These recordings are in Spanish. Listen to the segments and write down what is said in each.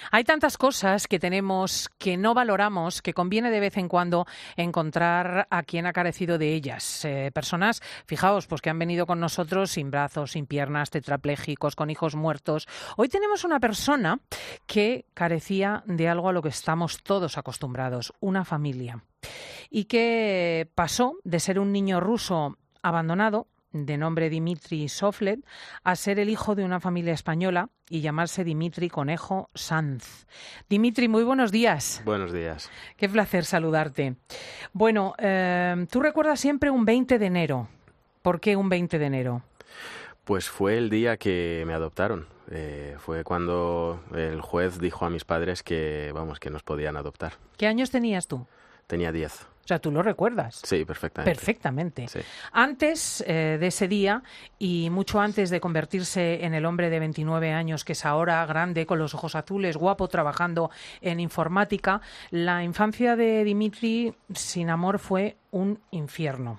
Hay tantas cosas que tenemos que no valoramos, que conviene de vez en cuando encontrar a quien ha carecido de ellas. Personas, fijaos, pues que han venido con nosotros sin brazos, sin piernas, tetraplégicos, con hijos muertos. Hoy tenemos una persona que carecía de algo a lo que estamos todos acostumbrados, una familia. Y que pasó de ser un niño ruso abandonado, de nombre Dmitri Soflet, a ser el hijo de una familia española y llamarse Dimitri Conejo Sanz. Dimitri, muy buenos días. Buenos días. Qué placer saludarte. Bueno, tú recuerdas siempre un 20 de enero. ¿Por qué un 20 de enero? Pues fue el día que me adoptaron. Fue cuando el juez dijo a mis padres que, que nos podían adoptar. ¿Qué años tenías tú? Tenía 10. O sea, ¿tú lo recuerdas? Sí, perfectamente. Perfectamente. Sí. Antes de ese día y mucho antes de convertirse en el hombre de 29 años que es ahora, grande, con los ojos azules, guapo, trabajando en informática, la infancia de Dimitri sin amor fue un infierno.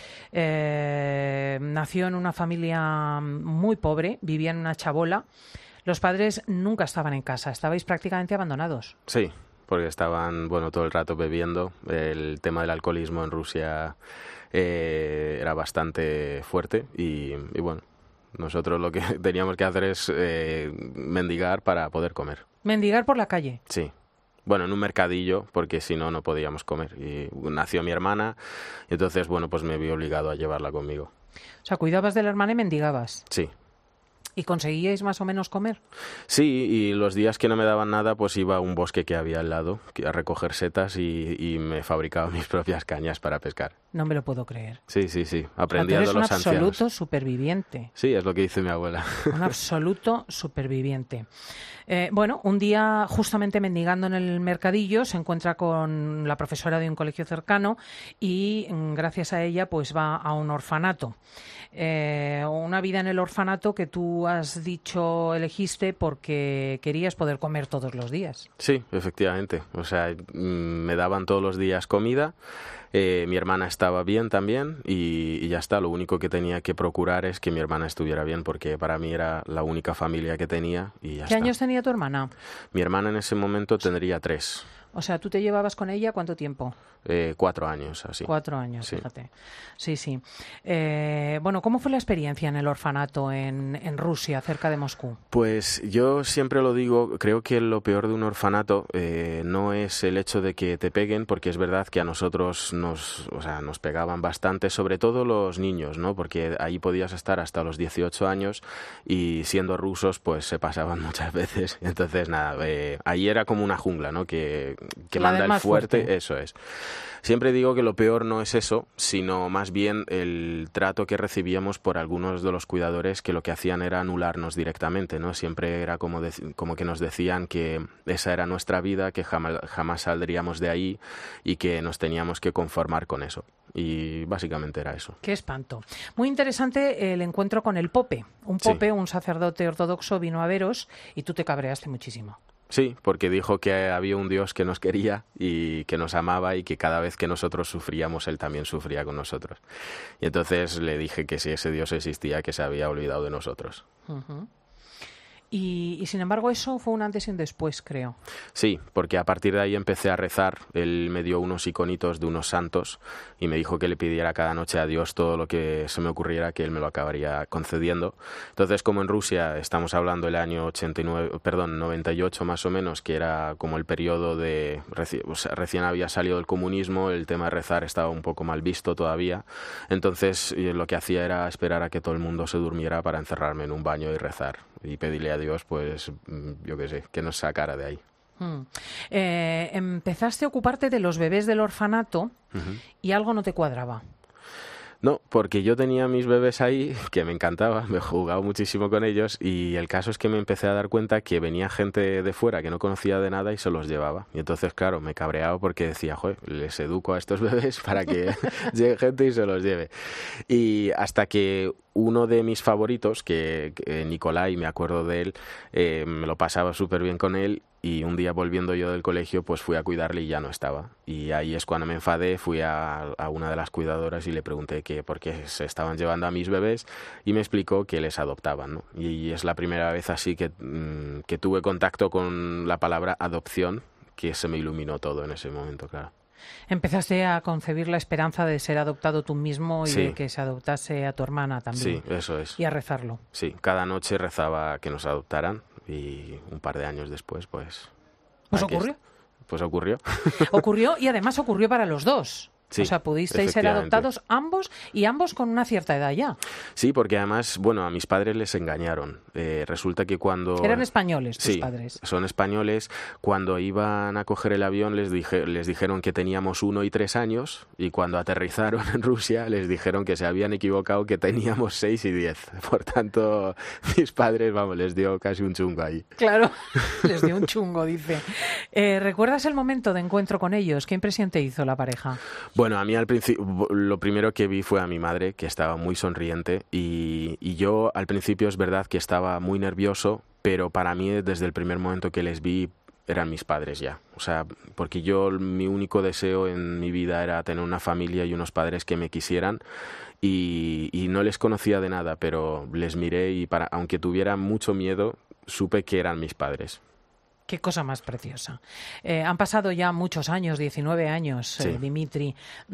Nació en una familia muy pobre, vivía en una chabola. Los padres nunca estaban en casa, estabais prácticamente abandonados. Sí. Porque estaban, todo el rato bebiendo. El tema del alcoholismo en Rusia era bastante fuerte y nosotros lo que teníamos que hacer es mendigar para poder comer. ¿Mendigar por la calle? Sí. En un mercadillo, porque si no, no podíamos comer. Y nació mi hermana y entonces, pues me vi obligado a llevarla conmigo. O sea, cuidabas de la hermana y mendigabas. Sí. ¿Y conseguíais más o menos comer? Sí, y los días que no me daban nada, pues iba a un bosque que había al lado a recoger setas y me fabricaba mis propias cañas para pescar. No me lo puedo creer. Sí. Aprendí de los ancianos. Eres un absoluto superviviente. Sí, es lo que dice mi abuela. Un absoluto superviviente. Un día, justamente mendigando en el mercadillo, se encuentra con la profesora de un colegio cercano y gracias a ella pues va a un orfanato. Una vida en el orfanato que tú has dicho elegiste porque querías poder comer todos los días. Sí, efectivamente. O sea, me daban todos los días comida. Mi hermana estaba bien también y ya está. Lo único que tenía que procurar es que mi hermana estuviera bien porque para mí era la única familia que tenía y ya está. ¿Qué años tenía tu hermana? Mi hermana en ese momento tendría 3. O sea, ¿tú te llevabas con ella cuánto tiempo? 4 años, así. 4 años, sí. Fíjate. Sí. ¿Cómo fue la experiencia en el orfanato en Rusia, cerca de Moscú? Pues yo siempre lo digo, creo que lo peor de un orfanato no es el hecho de que te peguen, porque es verdad que a nosotros nos pegaban bastante, sobre todo los niños, ¿no? Porque ahí podías estar hasta los 18 años y siendo rusos, pues se pasaban muchas veces. Entonces, ahí era como una jungla, ¿no? Que manda el fuerte, eso es. Siempre digo que lo peor no es eso, sino más bien el trato que recibíamos por algunos de los cuidadores que lo que hacían era anularnos directamente, ¿no? Siempre era como que nos decían que esa era nuestra vida, que jamás saldríamos de ahí y que nos teníamos que conformar con eso. Y básicamente era eso. Qué espanto. Muy interesante el encuentro con el Pope. Un Pope, un sacerdote ortodoxo, vino a veros y tú te cabreaste muchísimo. Sí, porque dijo que había un Dios que nos quería y que nos amaba y que cada vez que nosotros sufríamos, Él también sufría con nosotros. Y entonces le dije que si ese Dios existía, que se había olvidado de nosotros. Uh-huh. Y sin embargo eso fue un antes y un después, creo. Sí, porque a partir de ahí empecé a rezar. Él me dio unos iconitos de unos santos y me dijo que le pidiera cada noche a Dios todo lo que se me ocurriera, que Él me lo acabaría concediendo. Entonces, como en Rusia estamos hablando del año 98 más o menos, que era como el periodo de... recién había salido el comunismo, el tema de rezar estaba un poco mal visto todavía. Entonces, lo que hacía era esperar a que todo el mundo se durmiera para encerrarme en un baño y rezar. Y pedirle a Dios, pues, yo qué sé, que nos sacara de ahí. Empezaste a ocuparte de los bebés del orfanato y algo no te cuadraba. No, porque yo tenía mis bebés ahí, que me encantaba, me jugaba muchísimo con ellos y el caso es que me empecé a dar cuenta que venía gente de fuera que no conocía de nada y se los llevaba. Y entonces, claro, me cabreaba porque decía, joder, les educo a estos bebés para que llegue gente y se los lleve. Y hasta que uno de mis favoritos, que Nicolai, me acuerdo de él, me lo pasaba súper bien con él, y un día volviendo yo del colegio pues fui a cuidarle y ya no estaba. Y ahí es cuando me enfadé, fui a una de las cuidadoras y le pregunté que por qué se estaban llevando a mis bebés, y me explicó que les adoptaban, ¿no? Y es la primera vez así que tuve contacto con la palabra adopción, que se me iluminó todo en ese momento, claro. Empezaste a concebir la esperanza de ser adoptado tú mismo y Sí. de que se adoptase a tu hermana también. Sí, eso es. Y a rezarlo. Sí, cada noche rezaba que nos adoptaran, y un par de años después, pues... ¿Pues aquí ocurrió? Pues ocurrió. Ocurrió, y además ocurrió para los dos. Sí, o sea, pudisteis ser efectivamente. adoptados ambos, y ambos con una cierta edad ya. Sí, porque además, bueno, a mis padres les engañaron. Resulta que cuando... Eran españoles tus Sí, padres. son españoles. Cuando iban a coger el avión les dijeron que teníamos 1 y 3 años, y cuando aterrizaron en Rusia les dijeron que se habían equivocado, que teníamos 6 y 10. Por tanto, mis padres, vamos, les dio casi un chungo ahí. Claro, les dio un chungo, dice. ¿Recuerdas el momento de encuentro con ellos? ¿Qué impresión te hizo la pareja? Bueno, a mí al principio lo primero que vi fue a mi madre, que estaba muy sonriente, y yo al principio es verdad que estaba muy nervioso, pero para mí desde el primer momento que les vi eran mis padres ya. O sea, porque mi único deseo en mi vida era tener una familia y unos padres que me quisieran, y no les conocía de nada, pero les miré y aunque tuviera mucho miedo, supe que eran mis padres. Qué cosa más preciosa. Han pasado ya muchos años, 19 años, Sí. Dimitri.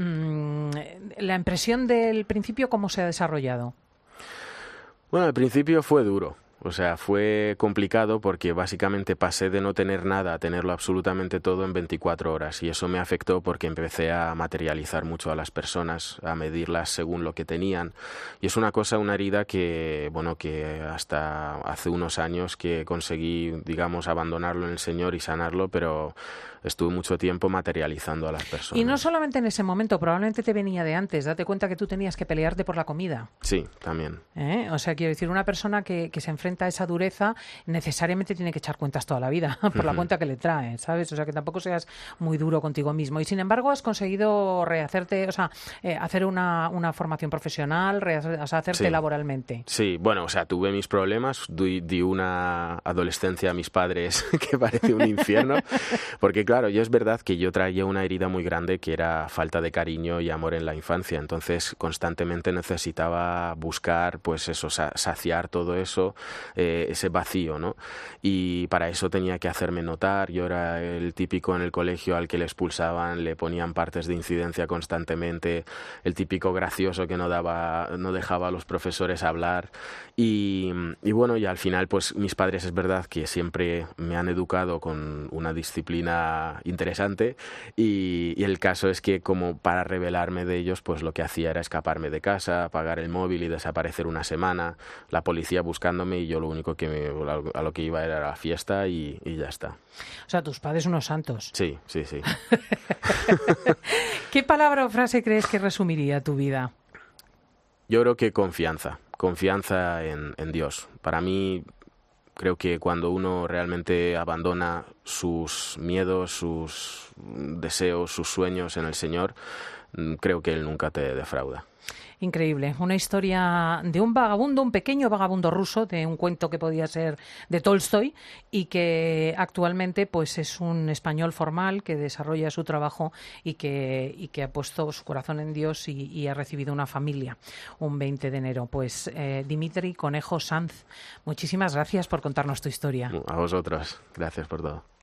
La impresión del principio, ¿cómo se ha desarrollado? Bueno, al principio fue duro. O sea, fue complicado porque básicamente pasé de no tener nada a tenerlo absolutamente todo en 24 horas, y eso me afectó porque empecé a materializar mucho a las personas, a medirlas según lo que tenían, y es una herida que, bueno, que hasta hace unos años que conseguí, digamos, abandonarlo en el Señor y sanarlo, pero estuve mucho tiempo materializando a las personas. Y no solamente en ese momento, probablemente te venía de antes. Date cuenta que tú tenías que pelearte por la comida. Sí, también. O sea, quiero decir, una persona que se enfrenta a esa dureza necesariamente tiene que echar cuentas toda la vida por la cuenta que le trae, ¿sabes? O sea, que tampoco seas muy duro contigo mismo. Y sin embargo, has conseguido rehacerte, o sea, hacer una formación profesional, o sea, hacerte Sí. laboralmente. Sí, bueno, o sea, tuve mis problemas, di una adolescencia a mis padres que parece un infierno, porque claro, yo es verdad que yo traía una herida muy grande que era falta de cariño y amor en la infancia, entonces constantemente necesitaba buscar, pues eso, saciar todo eso, ese vacío, ¿no? Y para eso tenía que hacerme notar. Yo era el típico en el colegio al que le expulsaban, le ponían partes de incidencia constantemente, el típico gracioso que no dejaba a los profesores hablar, y bueno, y al final pues mis padres es verdad que siempre me han educado con una disciplina interesante, y el caso es que como para rebelarme de ellos, pues lo que hacía era escaparme de casa, apagar el móvil y desaparecer una semana, la policía buscándome, y yo lo único a lo que iba era a la fiesta, y ya está. O sea, tus padres unos santos. Sí, sí, sí. ¿Qué palabra o frase crees que resumiría tu vida? Yo creo que confianza en Dios. Para mí, creo que cuando uno realmente abandona sus miedos, sus deseos, sus sueños en el Señor, creo que Él nunca te defrauda. Increíble. Una historia de un vagabundo, un pequeño vagabundo ruso, de un cuento que podía ser de Tolstoy, y que actualmente pues es un español formal que desarrolla su trabajo y que ha puesto su corazón en Dios y ha recibido una familia un 20 de enero. Pues Dimitri Conejo Sanz, muchísimas gracias por contarnos tu historia. A vosotros. Gracias por todo.